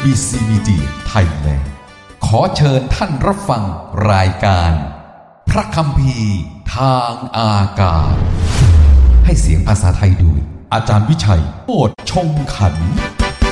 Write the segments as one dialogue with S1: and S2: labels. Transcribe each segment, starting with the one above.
S1: BBC Media Thailand ขอเชิญท่านรับฟังรายการพระคัมภีร์ทางอากาศให้เสียงภาษาไทยโดยอาจารย์วิชัยโอษฐ์ชงขันธ์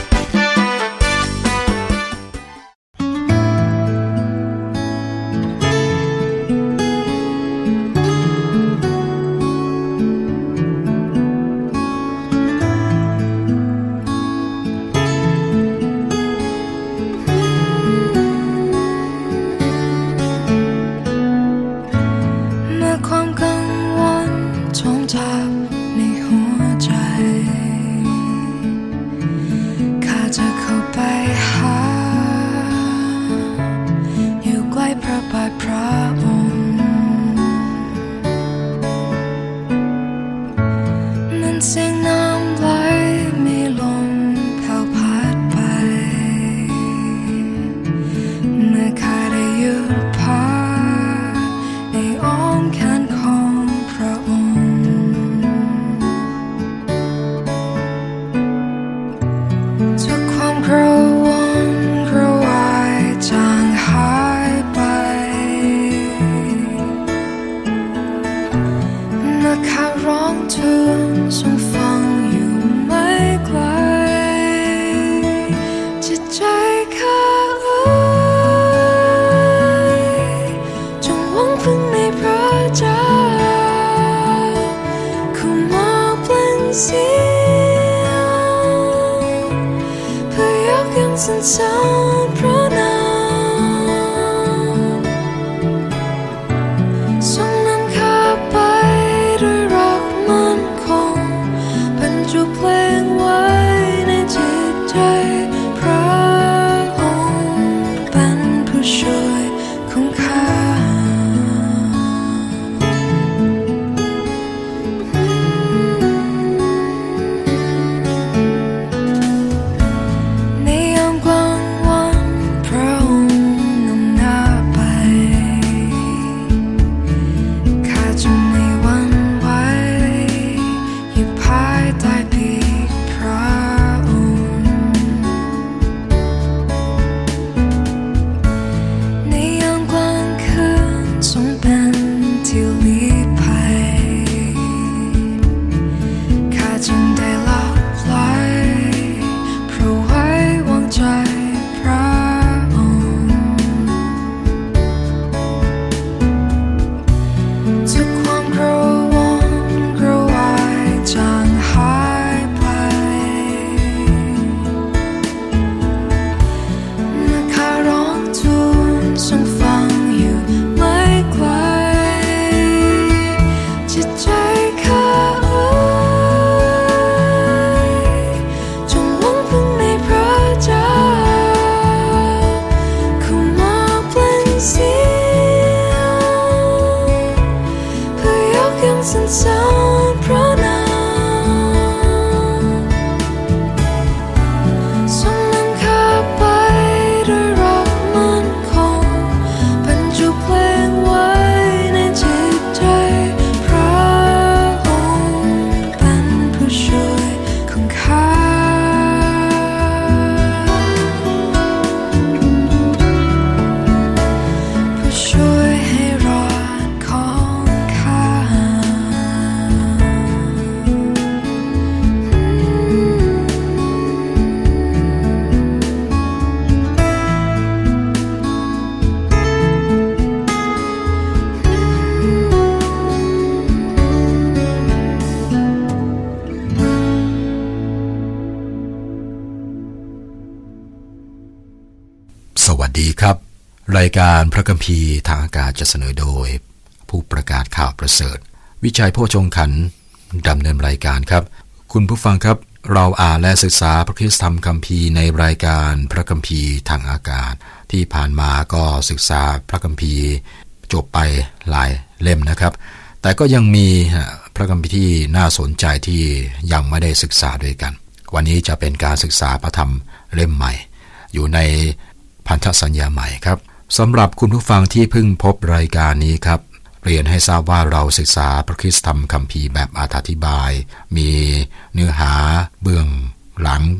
S2: รายการพระคัมภีร์ทางอากาศจะเสนอโดยผู้ประกาศข่าวประเสริฐวิชัยโพชงขันธ์ดำเนินรายการครับคุณผู้ฟังครับเราอ่านและศึกษาพระคริสตธรรมคัมภีร์ในรายการพระคัมภีร์ทางอากาศที่ผ่านมาก็ศึกษาพระคัมภีร์จบไปหลายเล่มนะครับแต่ก็ยังมีพระคัมภีร์ที่น่าสนใจที่ยังไม่ได้ศึกษาด้วยกันวันนี้จะเป็นการศึกษาพระธรรมเล่มใหม่อยู่ในพันธสัญญาใหม่ครับสำหรับคุณผู้ฟังที่เพิ่งพบรายการนี้ครับเรียนให้ทราบว่าเราศึกษาพระคริสตธรรมคัมภีร์แบบอธิบายมีเนื้อหาเบื้องหลัง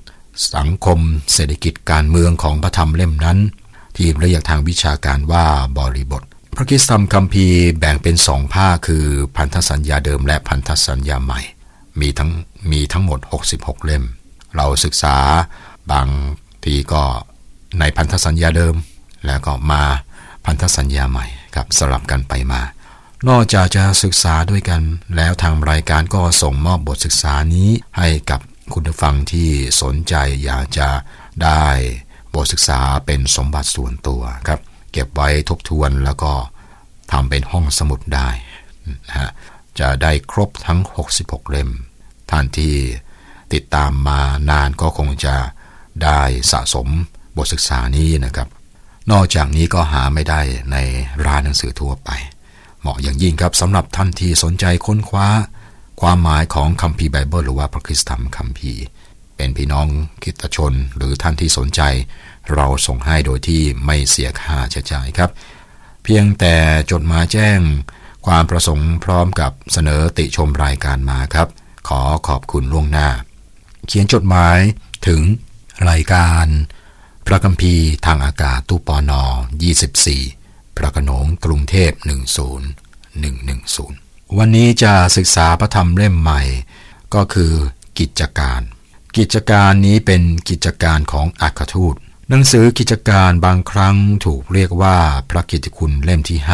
S2: สังคมเศรษฐกิจการเมืองของพระธรรมเล่มนั้นที่เรียกทางวิชาการว่าบริบทพระคริสตธรรมคัมภีร์แบ่งเป็น2 ภาคคือพันธสัญญาเดิมและพันธสัญญาใหม่มีทั้งหมด66 เล่มเราศึกษาบางทีก็ในพันธสัญญาเดิมแล้วก็มาพันธสัญญาใหม่ครับสลับกันไปมานอกจากจะศึกษาด้วยกันแล้วทางรายการก็ส่งมอบบทศึกษานี้ให้กับคุณผู้ฟังที่สนใจอยากจะได้บทศึกษาเป็นสมบัติส่วนตัวครับเก็บไว้ทบทวนแล้วก็ทำเป็นห้องสมุดได้นะฮะจะได้ครบทั้ง66 เล่มท่านที่ติดตามมานานก็คงจะได้สะสมบทศึกษานี้นะครับนอกจากนี้ก็หาไม่ได้ในร้านหนังสือทั่วไปเหมาะอย่างยิ่งครับสำหรับท่านที่สนใจค้นคว้าความหมายของคัมภีร์ไบเบิลหรือว่าพระคริสตธรรมคัมภีร์เป็นพี่น้องคริสตชนหรือท่านที่สนใจเราส่งให้โดยที่ไม่เสียค่าใช้จ่ายครับเพียงแต่จดหมายแจ้งความประสงค์พร้อมกับเสนอติชมรายการมาครับขอขอบคุณล่วงหน้าเขียนจดหมายถึงรายการพระคัมภีร์ทางอากาศตู้ปน24พระโขนงกรุงเทพ10110วันนี้จะศึกษาพระธรรมเล่มใหม่ก็คือกิจการนี้เป็นกิจการของอัครทูตหนังสือกิจการบางครั้งถูกเรียกว่าพระกิตติคุณเล่มที่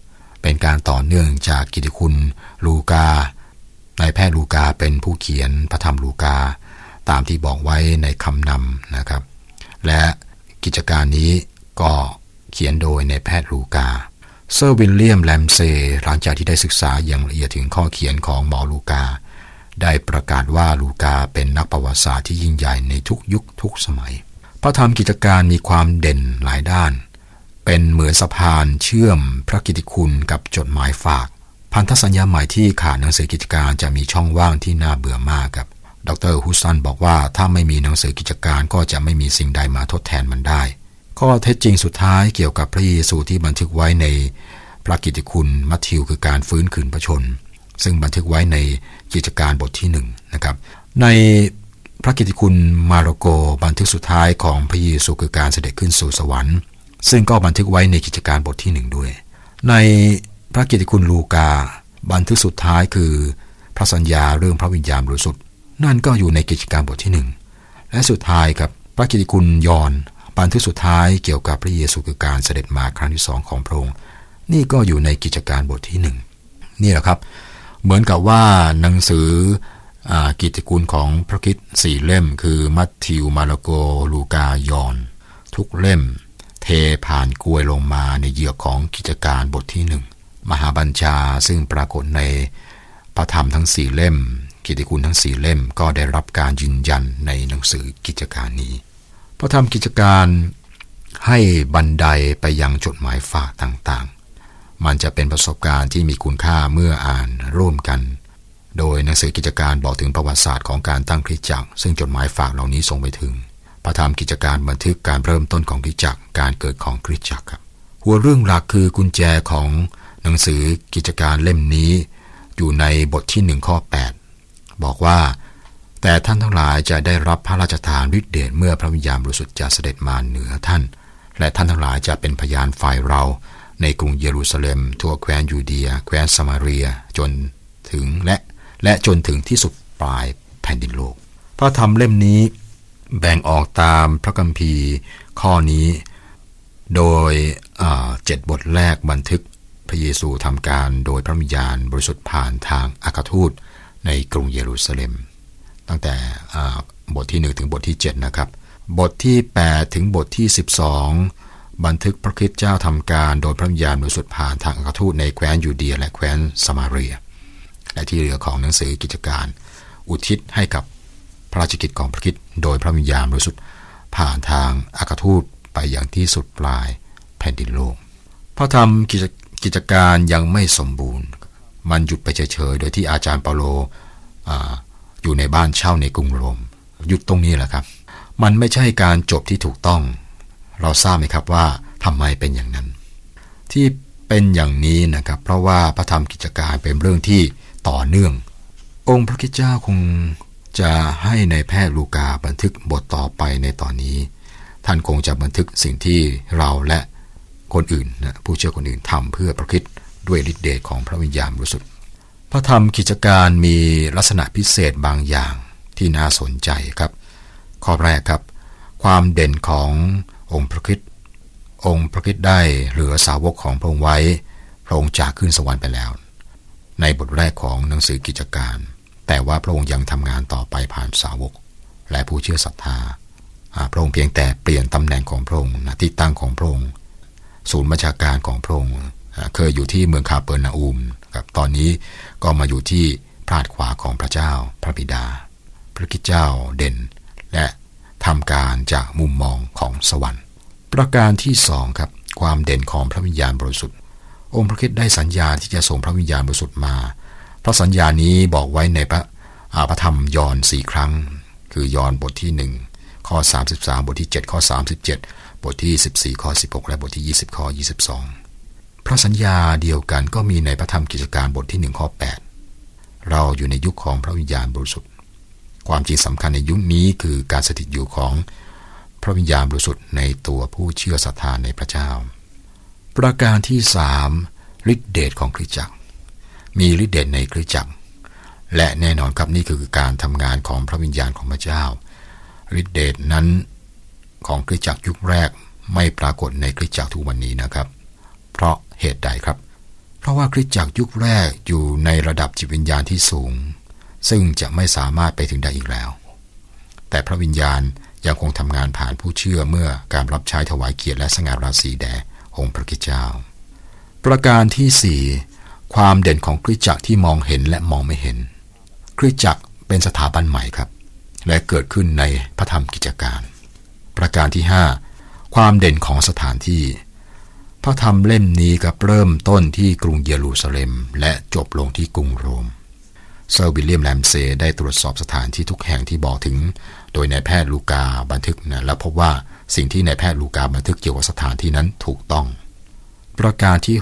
S2: 5เป็นการต่อเนื่องจากกิตติคุณลูกานายแพทย์ลูกาเป็นผู้เขียนพระธรรมลูกาตามที่บอกไว้ในคำนำนะครับและกิจการนี้ก็เขียนโดยนายแพทย์ลูกาเซอร์วิลเลียมแลมเซ่หลังจากที่ได้ศึกษาอย่างละเอียดถึงข้อเขียนของหมอลูกาได้ประกาศว่าลูกาเป็นนักประวัติศาสตร์ที่ยิ่งใหญ่ในทุกยุคทุกสมัยพระธรรมกิจการมีความเด่นหลายด้านเป็นเหมือนสะพานเชื่อมพระกิตติคุณกับจดหมายฝากพันธสัญญาใหม่ที่ขาดหนังสือกิจการจะมีช่องว่างที่น่าเบื่อมากครับดร.ฮุสซันบอกว่าถ้าไม่มีหนังสือกิจการก็จะไม่มีสิ่งใดมาทดแทนมันได้ข้อเท็จจริงสุดท้ายเกี่ยวกับพระเยซูที่บันทึกไว้ในพระกิตติคุณมัทธิวคือการฟื้นคืนพระชนซึ่งบันทึกไว้ในกิจการบทที่1นะครับในพระกิตติคุณมาระโกบันทึกสุดท้ายของพระเยซูคือการเสด็จขึ้นสู่สวรรค์ซึ่งก็บันทึกไว้ในกิจการบทที่1ด้วยในพระกิตติคุณลูกาบันทึกสุดท้ายคือพระสัญญาเรื่องพระวิญญาณบริสุทธิ์นั่นก็อยู่ในกิจการบทที่1และสุดท้ายครับพระกิตติคุณยอห์นบันทึกสุดท้ายเกี่ยวกับพระเยซูคือการเสด็จมาครั้งที่2ของพระองค์นี่ก็อยู่ในกิจการบทที่1นี่แหละครับเหมือนกับว่าหนังสือกิตติคุณของพระคริสต์4เล่มคือมัทธิวมาระโกลูกายอห์นทุกเล่มเทผ่านกลวยลงมาในเหยือกของกิจการบทที่1มหาบัญชาซึ่งปรากฏในพระธรรมทั้ง4เล่มกิตติคุณทั้ง4เล่มก็ได้รับการยืนยันในหนังสือกิจการนี้พระธรรมกิจการให้บันไดไปยังจดหมายฝากต่างๆมันจะเป็นประสบการณ์ที่มีคุณค่าเมื่ออ่านร่วมกันโดยหนังสือกิจการบอกถึงประวัติศาสตร์ของการตั้งคริสตจักรซึ่งจดหมายฝากเหล่านี้ส่งไปถึงพระธรรมกิจการบันทึกการเริ่มต้นของคริสตจักรการเกิดของคริสตจักรครับหัวเรื่องหลักคือกุญแจของหนังสือกิจการเล่มนี้อยู่ในบทที่1ข้อ8บอกว่าแต่ท่านทั้งหลายจะได้รับพระราชทานฤทธิเดชเมื่อพระวิญญาณบริสุทธิ์จะเสด็จมาเหนือท่านและท่านทั้งหลายจะเป็นพยานฝ่ายเราในกรุงเยรูซาเล็มทั่วแคว้นยูเดียแคว้นสมาเรียจนถึงและจนถึงที่สุดปลายแผ่นดินโลกพระธรรมเล่มนี้แบ่งออกตามพระคัมภีร์ข้อนี้โดย7บทแรกบันทึกพระเยซูทำการโดยพระวิญญาณบริสุทธิ์ผ่านทางอัครทูตในกรุงเยรูซาเล็มตั้งแต่บทที่1ถึงบทที่7นะครับบทที่8ถึงบทที่12บันทึกพระคริสต์เจ้าทำการโดยพระวิญญาณบริสุทธิ์ผ่านทางอัครทูตในแคว้นยูเดียและแคว้นสมาเรียและที่เหลือของหนังสือกิจการอุทิศให้กับพระราชกิจของพระคริสต์โดยพระวิญญาณบริสุทธิ์ผ่านทางอัครทูตไปอย่างที่สุดปลายแผ่นดินโลกพระธรรมกิจการยังไม่สมบูรณ์มันหยุดไปเฉยๆโดยที่อาจารย์เปาโลอยู่ในบ้านเช่าในกรุงโรมหยุดตรงนี้แหละครับมันไม่ใช่การจบที่ถูกต้องเราทราบไหมครับว่าทำไมเป็นอย่างนั้นที่เป็นอย่างนี้นะครับเพราะว่าพระธรรมกิจการเป็นเรื่องที่ต่อเนื่ององค์พระคริสต์เจ้าคงจะให้ในายแพทย์ลูกาบันทึกบทต่อไปในตอนนี้ท่านคงจะบันทึกสิ่งที่เราและคนอื่นนะผู้เชื่อคนอื่นทำเพื่อประคริสต์ด้วยฤทธิเดชของพระวิญญาณบริสุทธิ์พระธรรมกิจการมีลักษณะพิเศษบางอย่างที่น่าสนใจครับข้อแรกครับความเด่นขององค์พระคริสต์องค์พระคริสต์ได้เหลือสาวกของพระองค์ไว้พระองค์จากขึ้นสวรรค์ไปแล้วในบทแรกของหนังสือกิจการแต่ว่าพระองค์ยังทำงานต่อไปผ่านสาวกและผู้เชื่อศรัทธาพระองค์เพียงแต่เปลี่ยนตำแหน่งของพระองค์ที่ตั้งของพระองค์ศูนย์บัญชาการของพระองค์เคยอยู่ที่เมืองคาเปอร์นาอูมครับตอนนี้ก็มาอยู่ที่พระหัตถ์ขวาของพระเจ้าพระบิดาพระคริสต์เจ้าเด่นและทำการจากมุมมองของสวรรค์ประการที่สองครับความเด่นของพระวิญญาณบริสุทธิ์องค์พระคริสต์ได้สัญญาที่จะส่งพระวิญญาณบริสุทธิ์มาเพราะสัญญานี้บอกไว้ในพระธรรมยอห์น4 ครั้งคือยอห์นบทที่1ข้อ33บทที่7ข้อ37บทที่14ข้อ16และบทที่20ข้อ22พระสัญญาเดียวกันก็มีในพระธรรมกิจการบทที่1ข้อ8เราอยู่ในยุคของพระวิญญาณบริสุทธิ์ความจริงสำคัญในยุคนี้คือการสถิตอยู่ของพระวิญญาณบริสุทธิ์ในตัวผู้เชื่อศรัทธาในพระเจ้าประการที่3ฤทธิเดชของคริสตจักรมีฤทธิเดชในคริสตจักรและแน่นอนครับนี่คือการทำงานของพระวิญญาณของพระเจ้าฤทธิเดชนั้นของคริสตจักรยุคแรกไม่ปรากฏในคริสตจักรทุกวันนี้นะครับเพราะเหตุใดครับเพราะว่าคริสตจักรยุคแรกอยู่ในระดับจิตวิญญาณที่สูงซึ่งจะไม่สามารถไปถึงได้อีกแล้วแต่พระวิญญาณยังคงทำงานผ่านผู้เชื่อเมื่อการรับใช้ถวายเกียรติและสง่าราศีแด่องค์พระคริสต์เจ้าประการที่4ความเด่นของคริสตจักรที่มองเห็นและมองไม่เห็นคริสตจักรเป็นสถาบันใหม่ครับและเกิดขึ้นในพระธรรมกิจการประการที่5ความเด่นของสถานที่พระธรรมเล่มนี้ก็เริ่มต้นที่กรุงเยรูซาเล็มและจบลงที่กรุงโรมเซอร์วิลเลียมแลมเซย์ได้ตรวจสอบสถานที่ทุกแห่งที่บอกถึงโดยนายแพทย์ลูกาบันทึกนะและพบว่าสิ่งที่นายแพทย์ลูกาบันทึกเกี่ยวกับสถานที่นั้นถูกต้องประการที่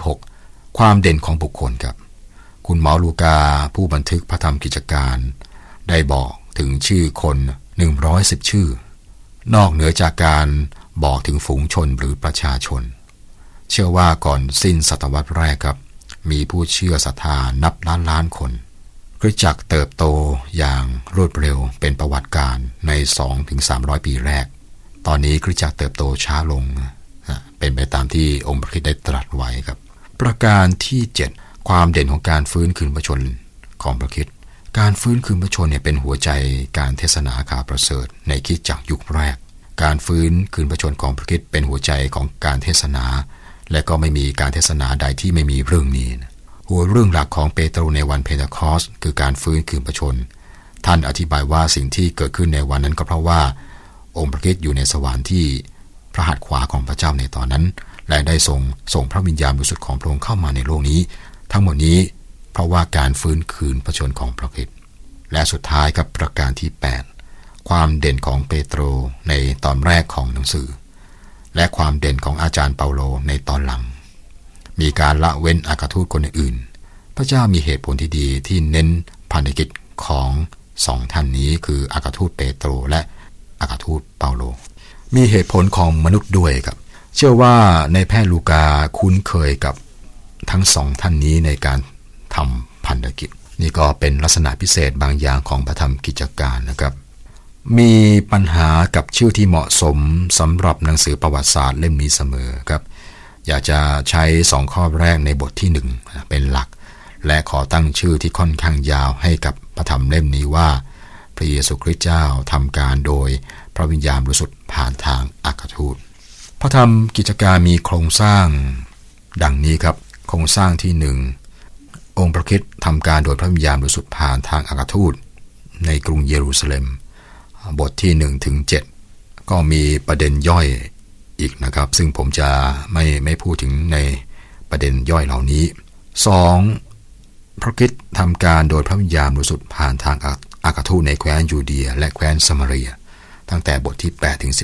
S2: 6ความเด่นของบุคคลครับคุณหมอลูกาผู้บันทึกพระธรรมกิจการได้บอกถึงชื่อคน110ชื่อนอกเหนือจากการบอกถึงฝูงชนหรือประชาชนเชื่อว่าก่อนสิ้นศตวรรษแรกครับมีผู้เชื่อศรัทธานับล้านคนคริสตจักรเติบโตอย่างรวดเร็วเป็นประวัติการใน 2-300 ปีแรกตอนนี้คริสตจักรเติบโตช้าลงเป็นไปตามที่องค์พระคริสต์ได้ตรัสไว้ครับประการที่7ความเด่นของการฟื้นคืนพระชนของพระคริสต์การฟื้นคืนพระชนเป็นหัวใจการเทศนาข่าวประเสริฐในคริสตจักรยุคแรกการฟื้นคืนพระชนของพระคริสต์เป็นหัวใจของการเทศนาและก็ไม่มีการเทศนาใดที่ไม่มีเรื่องนี้หัวเรื่องหลักของเปโตรในวันเพนเทคอสต์คือการฟื้นคืนพระชนท่านอธิบายว่าสิ่งที่เกิดขึ้นในวันนั้นก็เพราะว่าองค์พระคริสต์อยู่ในสวรรค์ที่พระหัตถ์ขวาของพระเจ้าในตอนนั้นและได้ส่งพระวิญญาณบริสุทธิ์ของพระองค์เข้ามาในโลกนี้ทั้งหมดนี้เพราะว่าการฟื้นคืนพระชนของพระคริสต์และสุดท้ายกับประการที่8ความเด่นของเปโตรในตอนแรกของหนังสือและความเด่นของอาจารย์เปาโลในตอนหลังมีการละเว้นอัครทูตคนอื่นพระเจ้ามีเหตุผลที่ดีที่เน้นพันธกิจของ2ท่านนี้คืออัครทูตเปโตรและอัครทูตเปาโลมีเหตุผลของมนุษย์ด้วยครับเชื่อว่าในแพทย์ลูกาคุ้นเคยกับทั้ง2ท่านนี้ในการทำพันธกิจนี่ก็เป็นลักษณะพิเศษบางอย่างของพระธรรมกิจการนะครับมีปัญหากับชื่อที่เหมาะสมสำหรับหนังสือประวัติศาสตร์เล่มนี้เสมอครับอยากจะใช้2ข้อแรกในบทที่1เป็นหลักและขอตั้งชื่อที่ค่อนข้างยาวให้กับพระธรรมเล่มนี้ว่าพระเยซูคริสต์เจ้าทำการโดยพระวิญญาณบริสุทธิ์ผ่านทางอัครทูตพระธรรมกิจการมีโครงสร้างดังนี้ครับโครงสร้างที่1องค์พระคริสต์ทำการโดยพระวิญญาณบริสุทธิ์ผ่านทางอัครทูตในกรุงเยรูซาเล็มบทที่1-7ก็มีประเด็นย่อยอีกนะครับซึ่งผมจะไม่พูดถึงในประเด็นย่อยเหล่านี้2พระคริสต์ทำการโดยพระวิญญาณบริสุทธิ์ผ่านทางอัครทูตในแคว้นยูเดียและแคว้นซามารียตั้งแต่บทที่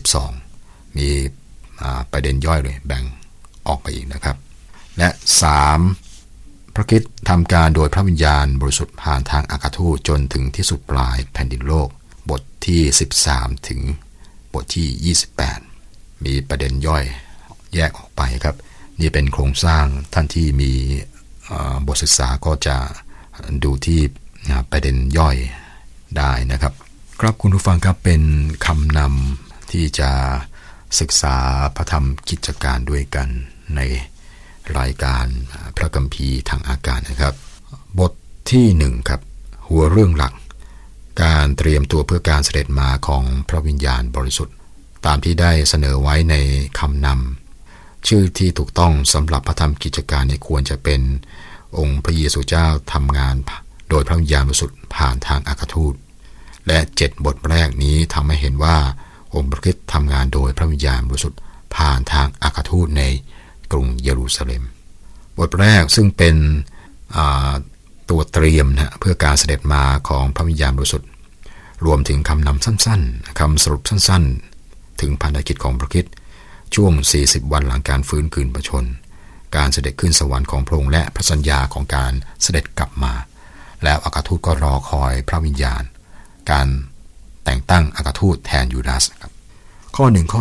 S2: 8-12มีประเด็นย่อยเลยแบ่งออกไปอีกนะครับและ3 พระคริสต์ทำการโดยพระวิญญาณบริสุทธิ์ผ่านทางอัครทูตจนถึงที่สุดปลายแผ่นดินโลกบทที่13ถึงบทที่28มีประเด็นย่อยแยกออกไปครับนี่เป็นโครงสร้างท่านที่มีบทศึกษาก็จะดูที่ประเด็นย่อยได้นะครับครับคุณผู้ฟังครับเป็นคำนำที่จะศึกษาพระธรรมกิจการด้วยกันในรายการพระคัมภีร์ทางอากาศนะครับบทที่1ครับหัวเรื่องหลักการเตรียมตัวเพื่อการเสด็จมาของพระวิญญาณบริสุทธิ์ตามที่ได้เสนอไว้ในคำนำชื่อที่ถูกต้องสำหรับพระธรรมกิจการเนี่ยควรจะเป็นองค์พระเยซูเจ้าทำงานโดยพระวิญญาณบริสุทธิ์ผ่านทางอัครทูตและ7บทแรกนี้ทำให้เห็นว่าองค์พระคริสต์ทำงานโดยพระวิญญาณบริสุทธิ์ผ่านทางอัครทูตในกรุงเยรูซาเล็มบทแรกซึ่งเป็นตัวเตรียมนะเพื่อการเสด็จมาของพระวิญญาณบริสุทธิ์รวมถึงคำนำสั้นๆคำสรุปสั้นๆถึงภารกิจของพระคริสต์ช่วง40วันหลังการฟื้นคืนพระชนการเสด็จขึ้นสวรรค์ของพระองค์และพระสัญญาของการเสด็จกลับมาแล้วอัครทูตก็รอคอยพระวิญญาณการแต่งตั้งอัครทูตแทนยูดาสครับข้อ1ข้อ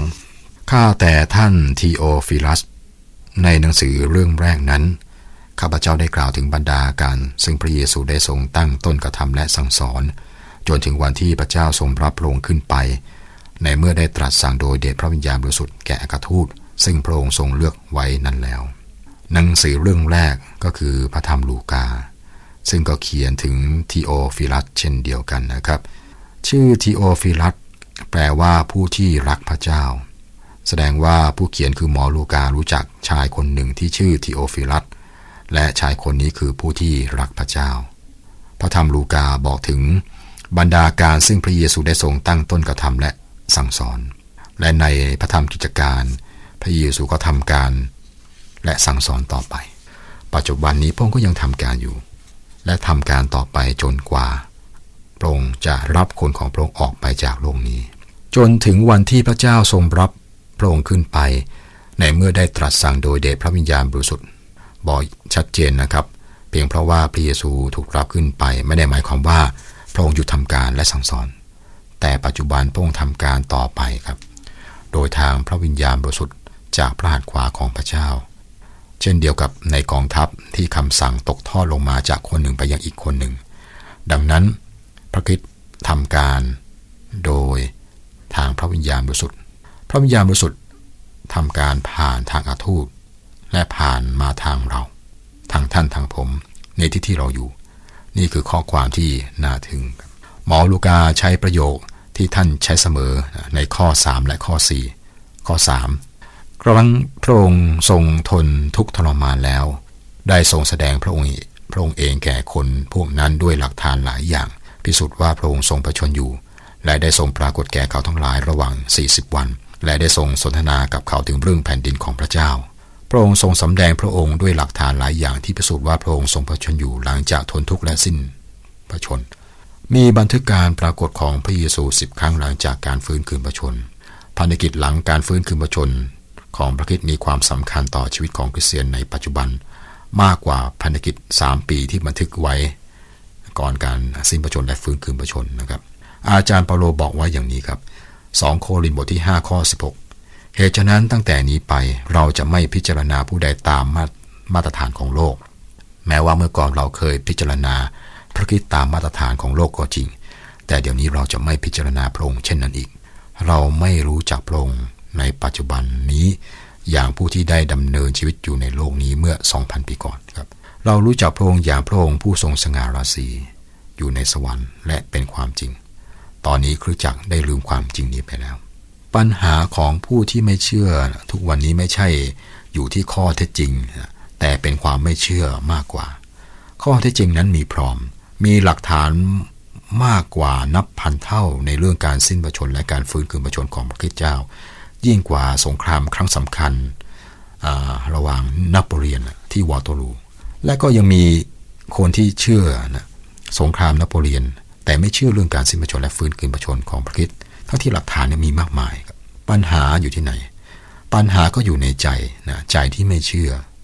S2: 2ข้าแต่ท่านทีโอฟิลัสในหนังสือเรื่องแรกนั้นข้าพเจ้าได้กล่าวถึงบรรดาการซึ่งพระเยซูได้ทรงตั้งต้นกระทำและสั่งสอนจนถึงวันที่พระเจ้าทรงรับพระองค์ขึ้นไปในเมื่อได้ตรัสสั่งโดยเดชพระวิญญาณบริสุทธิ์แก่อัครทูตซึ่งพระองค์ทรงเลือกไว้นั้นแล้วหนังสือเรื่องแรกก็คือพระธรรมลูกาซึ่งก็เขียนถึงทีโอฟิลัสเช่นเดียวกันนะครับชื่อทีโอฟิลัสแปลว่าผู้ที่รักพระเจ้าแสดงว่าผู้เขียนคือหมอลูการู้จักชายคนหนึ่งที่ชื่อทีโอฟิลัสและชายคนนี้คือผู้ที่รักพระเจ้าพระธรรมลูกาบอกถึงบรรดาการซึ่งพระเยซูได้ทรงตั้งต้นกระทำและสั่งสอนและในพระธรรมกิจการพระเยซูก็ทำการและสั่งสอนต่อไปปัจจุบันนี้พระองค์ก็ยังทำการอยู่และทำการต่อไปจนกว่าพระองค์จะรับคนของพระองค์ออกไปจากโลกนี้จนถึงวันที่พระเจ้าทรงรับพระองค์ขึ้นไปในเมื่อได้ตรัสสั่งโดยเดชพระวิญญาณบริสุทธิ์บอกชัดเจนนะครับเพียงเพราะว่าพระเยซูถูกรับขึ้นไปไม่ได้หมายความว่าพระองค์หยุดทำการและสั่งสอนแต่ปัจจุบันพระองค์ทำการต่อไปครับโดยทางพระวิญญาณบริสุทธิ์จากพระหัตถ์ขวาของพระเจ้าเช่นเดียวกับในกองทัพที่คำสั่งตกทอดลงมาจากคนหนึ่งไปยังอีกคนหนึ่งดังนั้นพระคริสต์ทำการโดยทางพระวิญญาณบริสุทธิ์พระวิญญาณบริสุทธิ์ทำการผ่านทางอัครทูตและผ่านมาทางเราทางท่านทางผมในที่เราอยู่นี่คือข้อความที่น่าทึ่งหมอลูกาใช้ประโยคที่ท่านใช้เสมอในข้อ3และข้อ4ข้อ3ครั้งพระองค์ทรงทนทุกข์ทรมานแล้วได้ทรงแสดงพระองค์เองแก่คนพวกนั้นด้วยหลักฐานหลายอย่างพิสูจน์ว่าพระองค์ทรงประชวรอยู่และได้ทรงปรากฏแก่เขาทั้งหลายระหว่าง40วันและได้ทรงสนทนากับเขาถึงเรื่องแผ่นดินของพระเจ้าพระองค์ทรงสำแดงพระองค์ด้วยหลักฐานหลายอย่างที่พิสูจน์ว่าพระองค์ทรงประชวรอยู่หลังจากทนทุกข์และสิ้นพระชนมีบันทึกการปรากฏของพระเยซู10 ครั้งหลังจากการฟื้นคืนพระชนภารกิจหลังการฟื้นคืนพระชนของพระคริสต์มีความสำคัญต่อชีวิตของคริสเตียนในปัจจุบันมากกว่าพันธกิจ3 ปีที่บันทึกไว้ก่อนการสิ้นพระชนและฟื้นคืนพระชนนะครับอาจารย์เปาโลบอกว่าอย่างนี้ครับ2 โครินธ์บทที่5ข้อ16เหตุฉะนั้นตั้งแต่นี้ไปเราจะไม่พิจารณาผู้ใดตามมาตรฐานของโลกแม้ว่าเมื่อก่อนเราเคยพิจารณาพระคริสต์ตามมาตรฐานของโลกก็จริงแต่เดี๋ยวนี้เราจะไม่พิจารณาพระองค์เช่นนั้นอีกเราไม่รู้จักพระองค์ในปัจจุบันนี้อย่างผู้ที่ได้ดำเนินชีวิตอยู่ในโลกนี้เมื่อ 2,000 ปีก่อนครับเรารู้จักพระองค์อย่างพระองค์ผู้ทรงสง่าราศีอยู่ในสวรรค์และเป็นความจริงตอนนี้คริสตจักรได้ลืมความจริงนี้ไปแล้วปัญหาของผู้ที่ไม่เชื่อทุกวันนี้ไม่ใช่อยู่ที่ข้อเท็จจริงแต่เป็นความไม่เชื่อมากกว่าข้อเท็จจริงนั้นมีพร้อมมีหลักฐานมากกว่านับพันเท่าในเรื่องการสิ้นพระชนและการฟื้นคืนพระชนของพระคริสต์เจ้ายิ่งกว่าสงครามครั้งสำคัญระหว่างนโปเลียนที่วอเตอรูและก็ยังมีคนที่เชื่อสงครามนโปเลียนแต่ไม่เชื่อเรื่องการสิ้นพระชนและฟื้นคืนพระชนของพระคริสต์ทั้งที่หลักฐานมีมากมายปัญหาอยู่ที่ไหนปัญหาก็อยู่ในใจนะใจที่ไม่เชื่อ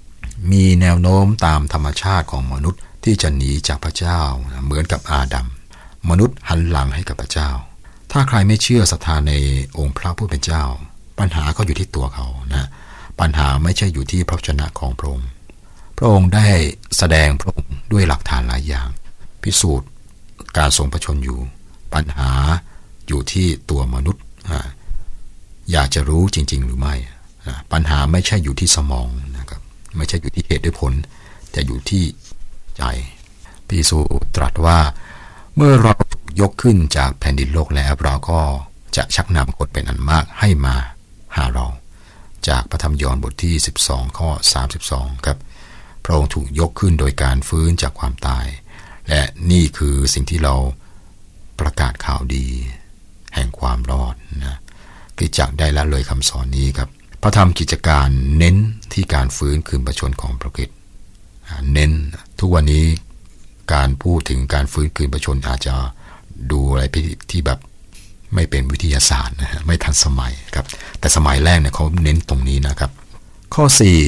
S2: มีแนวโน้มตามธรรมชาติของมนุษย์ที่จะหนีจากพระเจ้าเหมือนกับอาดัมมนุษย์หันหลังให้กับพระเจ้าถ้าใครไม่เชื่อศรัทธาในองค์พระผู้เป็นเจ้าปัญหาก็อยู่ที่ตัวเขานะปัญหาไม่ใช่อยู่ที่พระวจนะของพระองค์พระองค์ได้แสดงพระองค์ด้วยหลักฐานหลายอย่างพิสูจน์การทรงพระชนอยู่ปัญหาอยู่ที่ตัวมนุษย์อยากจะรู้จริงๆหรือไม่ปัญหาไม่ใช่อยู่ที่สมองนะครับไม่ใช่อยู่ที่เหตุด้วยผลแต่อยู่ที่ใจพระเยซูตรัสว่าเมื่อเรายกขึ้นจากแผ่นดินโลกแล้วเราก็จะชักนำคนเป็นอันมากให้มาหาเราจากพระธรรมยอห์นบทที่12ข้อ32ครับพระองค์ถูกยกขึ้นโดยการฟื้นจากความตายและนี่คือสิ่งที่เราประกาศข่าวดีแห่งความรอดนะคริสตจักรได้ละเลยคำสอนนี้ครับพระธรรมกิจการเน้นที่การฟื้นคืนพระชนของพระคริสต์เน้นทุกวันนี้การพูดถึงการฟื้นคืนพระชนอาจจะดูอะไรที่แบบไม่เป็นวิทยาศาสตร์นะฮะไม่ทันสมัยครับแต่สมัยแรกเนี่ยเขาเน้นตรงนี้นะครับข้อ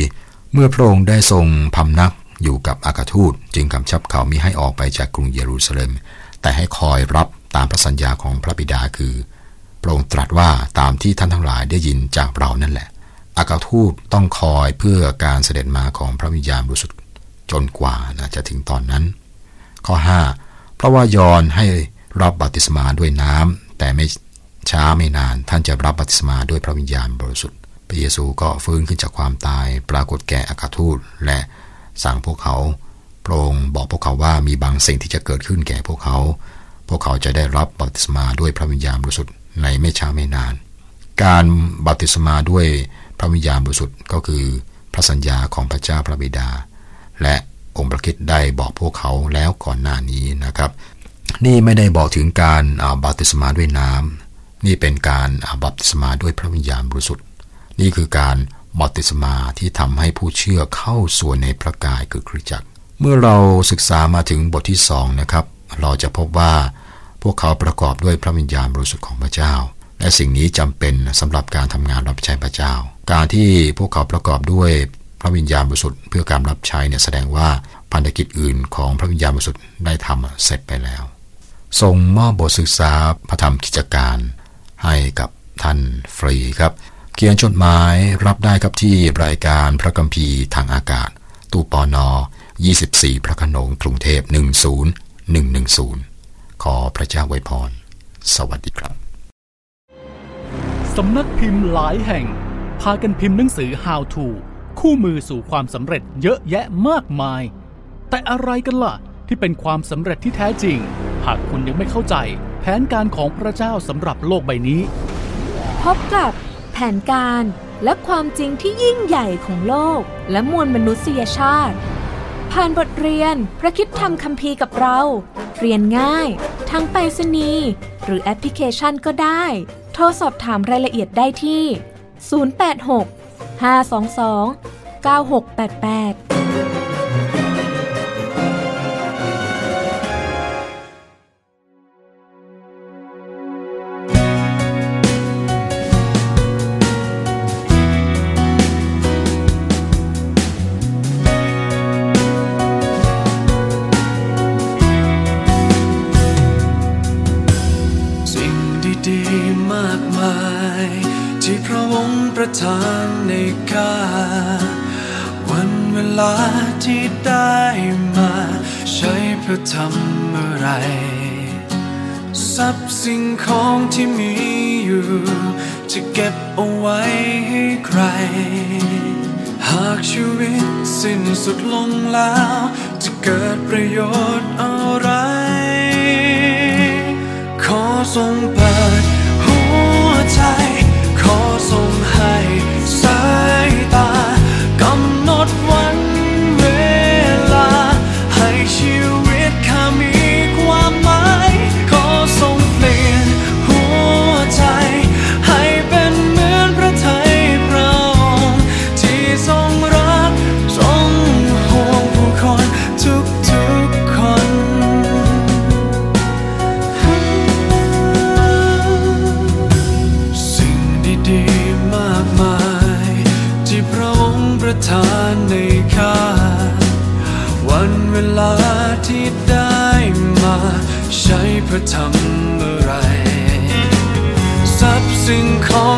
S2: 4เมื่อพระองค์ได้ทรงพำนักอยู่กับอัครทูตจึงกำชับเขามิให้ออกไปจากกรุงเยรูซาเล็มแต่ให้คอยรับตามพระสัญญาของพระบิดาคือพระองค์ตรัสว่าตามที่ท่านทั้งหลายได้ยินจากเรานั่นแหละอัครทูตต้องคอยเพื่อการเสด็จมาของพระวิญญาณบริสุทธิ์จนกว่าจะถึงตอนนั้นข้อ5เพราะว่ายอห์นให้รับบัพติศมาด้วยน้ำแต่ไม่ช้าไม่นานท่านจะรับบัพติศมาด้วยพระวิญญาณบริสุทธิ์พระเยซูก็ฟื้นขึ้นจากความตายปรากฏแก่อัครทูตและสั่งพวกเขาพระองค์บอกพวกเขาว่ามีบางสิ่งที่จะเกิดขึ้นแก่พวกเขาจะได้รับบัพติศมาด้วยพระวิญญาณบริสุทธิ์ในไม่ช้าไม่นานการบัพติศมาด้วยพระวิญญาณบริสุทธิ์ก็คือพระสัญญาของพระเจ้าพระบิดาและองค์พระคริสต์ได้บอกพวกเขาแล้วก่อนหน้านี้นะครับนี่ไม่ได้บอกถึงการบัพติศมาด้วยน้ำนี่เป็นการบัพติศมาด้วยพระวิญญาณบริสุทธิ์นี่คือการบัพติศมาที่ทำให้ผู้เชื่อเข้าส่วนในพระกายคือคริสตจักรเมื่อเราศึกษามาถึงบทที่2นะครับเราจะพบว่าพวกเขาประกอบด้วยพระวิญญาณบริสุทธิ์ของพระเจ้าและสิ่งนี้จำเป็นสำหรับการทำงานรับใช้พระเจ้าการที่พวกเขาประกอบด้วยพระวิญญาณบริสุทธิ์เพื่อการรับใช้เนี่ยแสดงว่าภารกิจอื่นของพระวิญญาณบริสุทธิ์ได้ทำเสร็จไปแล้วทรงมอบบทศึกษาพระธรรมกิจการให้กับท่านฟรีครับเขียนจดหมายรับได้ครับที่รายการพระคัมภีร์ทางอากาศตู้ปน24พระโขนงกรุงเทพ10110ขอพระเจ้าอวยพรสวัสดีครับ
S3: สำนักพิมพ์หลายแห่งพากันพิมพ์หนังสือ How to คู่มือสู่ความสำเร็จเยอะแยะมากมายแต่อะไรกันล่ะที่เป็นความสำเร็จที่แท้จริงหากคุณยังไม่เข้าใจแผนการของพระเจ้าสำหรับโลกใบนี้
S4: พบกับแผนการและความจริงที่ยิ่งใหญ่ของโลกและมวลมนุษยชาติผ่านบทเรียนพระคริสตธรรมคัมภีร์กับเราเรียนง่ายทั้งไปรษณีย์หรือแอปพลิเคชันก็ได้โทรสอบถามรายละเอียดได้ที่086 522 9688
S5: ที่พระองค์ประทานในการวันเวลาที่ได้มาใช้เพื่อทำอะไรทรัพย์สิ่งของที่มีอยู่จะเก็บเอาไว้ให้ใครหากชีวิตสิ้นสุดลงแล้วจะเกิดประโยชน์อะไรขอทรงเปิดหัวใจขอทรงให้สายตากำหนดวันเวลาให้ชีวิตข้ามีความหมายขอทรงเปลี่ยนหัวใจให้เป็นเหมือนพระทัยพระองค์ที่ทรงรักทรงห่วงผู้คนทุกคน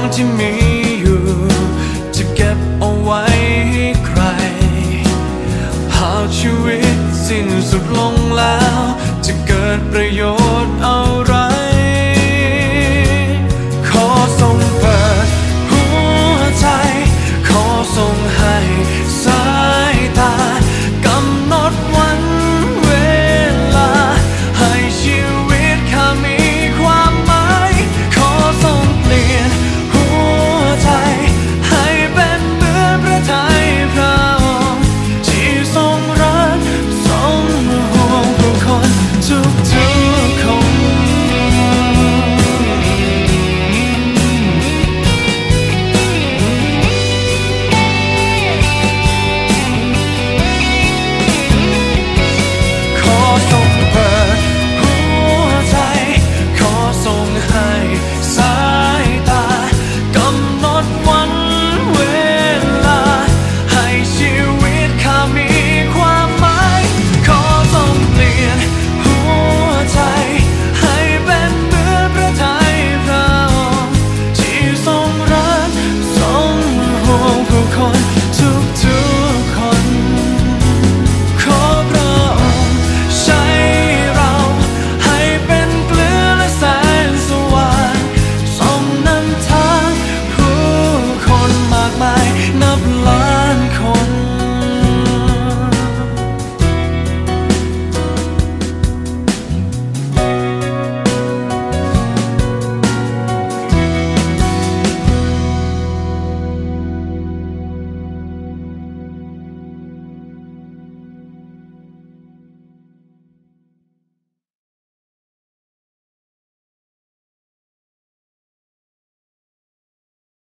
S5: ที่มีอยู่จะเก็บเอาไว้ให้ใครหากชีวิตสิ้นสุดลงแล้วจะเกิดประโยชน์